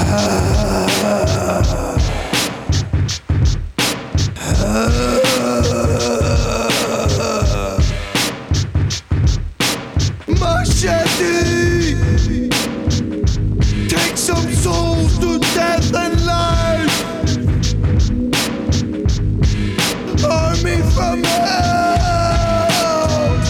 Machete, take some souls to death and life. Army from hell.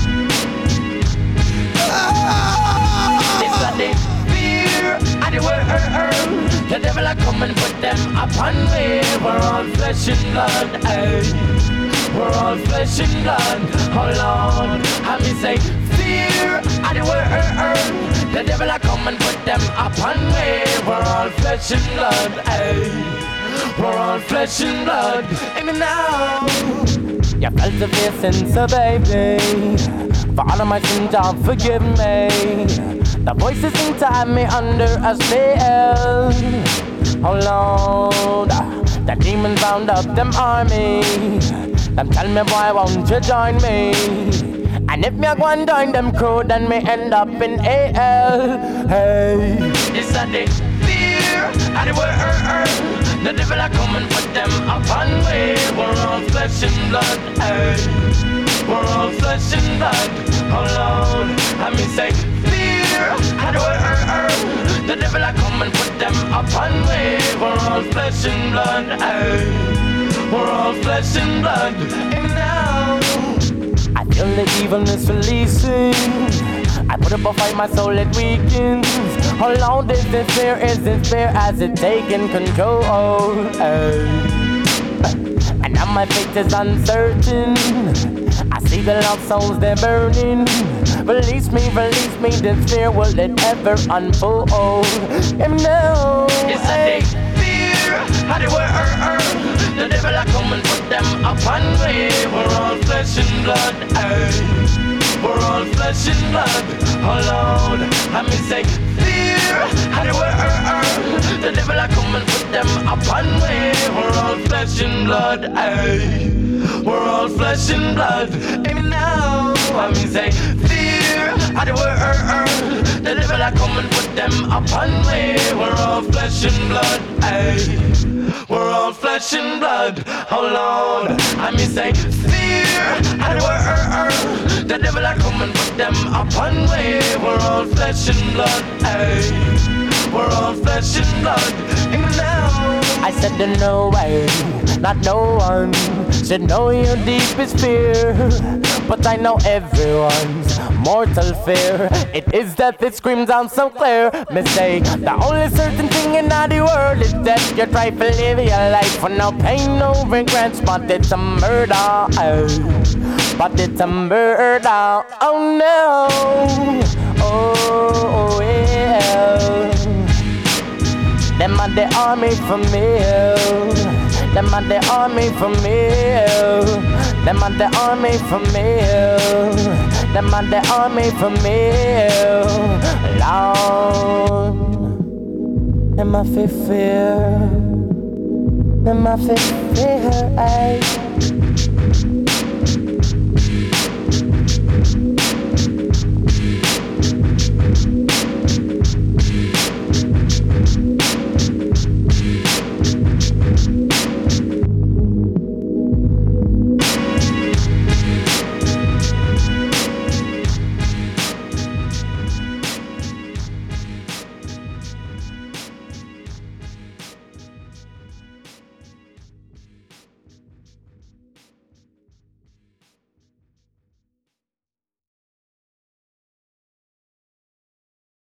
It's a the fear and the word. The devil a come and put them upon me. We're all flesh and blood, ay. We're all flesh and blood. Oh Lord, I me say fear and the word. The devil a come and put them upon me. We're all flesh and blood, ay. We're all flesh and blood. Hear me now. You felt the fear so baby. For all of my sins, God forgive me. The voices inside me under a spell. Oh Lord, the demons bound up them army. Them tell me why won't you join me? And if me a go and join them crew, then me end up in AL. Hey, it's a the fear and the word. The devil a come and put them upon me. We're all flesh and blood, hey. We're all flesh and blood. Oh Lord, I me say fear and the word. The devil a come and put them upon me. We're all flesh and blood, hey. We're all flesh and blood. And now I feel the evilness releasing. I put up a fight, my soul it weakens. How long is this fear as it taking control? And now my fate is uncertain. I see the lost souls, they're burning. Release me, this fear, will it ever unfold? And now it's a fear, how they were. The devil a come and put them upon me. We're all flesh and blood, ay. We're all flesh and blood. Oh Lord, I me say fear, how they were. The devil a come and put them upon me. We're all flesh and blood, ay. We're all flesh and blood. And now I me say fear, how they were. The devil a come and put them upon me. We're all flesh and blood, ay. We're all flesh and blood. Oh Lord, I me say fear and word. The devil a come and put them upon me. We're all flesh and blood, ay. We're all flesh and blood. And now I said to no way, not no one should know your deepest fear. But I know everyone's mortal fear. It is death, it screams out so clear. Me say, the only certain thing in the world is that you try to live your life for no pain, no regrets. But it's a murder, but it's a murder. Oh no, oh yeah. Them are the army for me. Them are the army for me. Them are the army for me. Them are the army for me. Lord, them are fear. Them are fear.